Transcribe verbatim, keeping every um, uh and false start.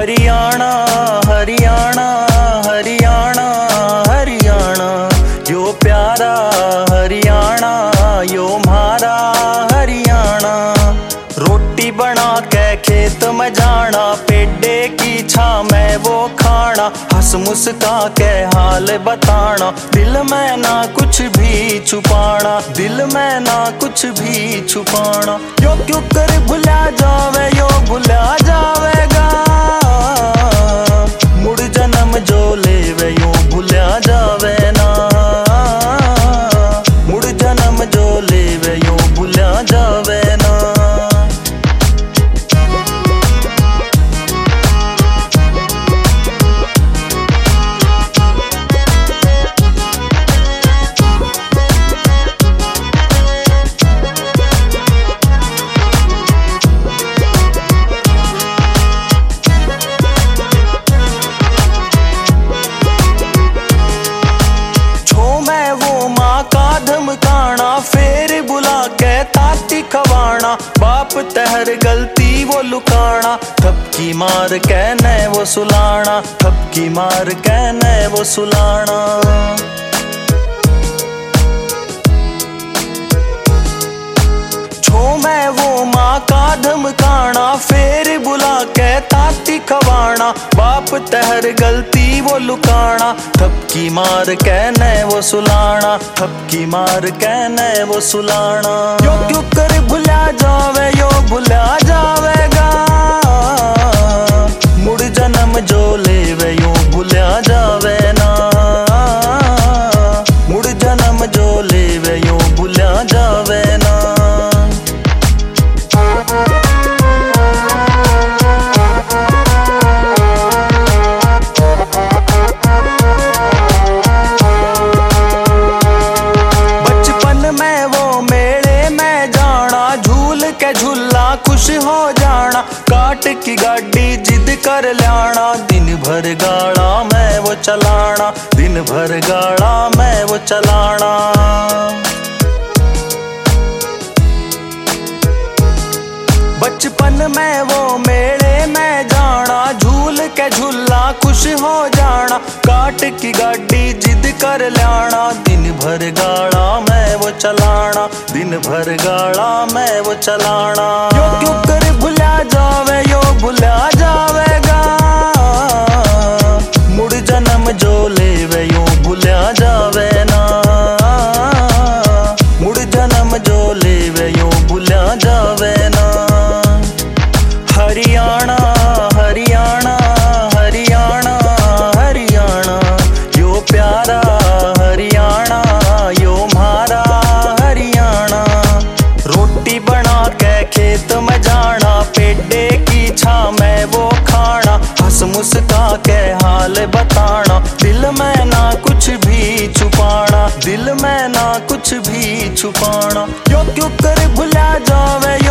हरियाणा हरियाणा हरियाणा हरियाणा यो प्यारा हरियाणा यो म्हारा हरियाणा। रोटी बना के खेत में जाना, पेड़े की छां में वो खाना, हंस मुस्का के हाल बताना, दिल में ना कुछ भी छुपाना, दिल में ना कुछ भी छुपाना। यो क्यों कर भुला जावे यो भुला जावेगा, मुड़ जन्म जो लेवे यो भुला जावे ना, मुड़ जन्म जो लेवे यो भुला जावे ना। धमकाना फेर बुला के ताती खवाना, बाप तहर गलती वो लुकाना, थपकी मार के न वो सुलाना, थपकी मार के न वो सुलाना। छो मैं वो माँ का धमकाना, फेर बुला के ताती खवाना, बाप तहर गलती वो लुकाना, थपकी मार के न वो सुलाना, थपकी मार के न वो सुलाना। यो क्यों कर भुला जावे यो भुला जावेगा, मुड़ जन्म जो लेवे यो भुला जावे ना, मुड़ जन्म जो लेवे यो भुला जावे ना। झूला खुश हो जाना, काट की गाड़ी जिद कर लाना, दिन भर गाड़ा मैं वो चलाना, दिन भर गाड़ा मैं वो चलाना। बचपन में वो मेले में जाना, झूल के झूला खुश हो जाना, काट की गाड़ी जिद कर लाना, दिन भर गाड़ा मैं वो चलाना, दिन भर गाड़ा मैं वो चलाना। यो क्यों कर भुला जावे यो भुला जावेगा, मुड़ जन्म जो लेवे यो भुला जावे ना, मुड़ जन्म जो लेवे यो भुला जावे ना। हरियाणा हरियाणा हरियाणा हरियाणा यो प्यारा हरियाणा यो म्हारा हरियाणा। रोटी बना के खेत में जाना, पेड़े की छां में वो खाना, हंस मुस्का के हाल बताना, दिल में ना कुछ भी छुपाना, दिल में ना कुछ भी छुपाना। यो क्यों कर भुला जावे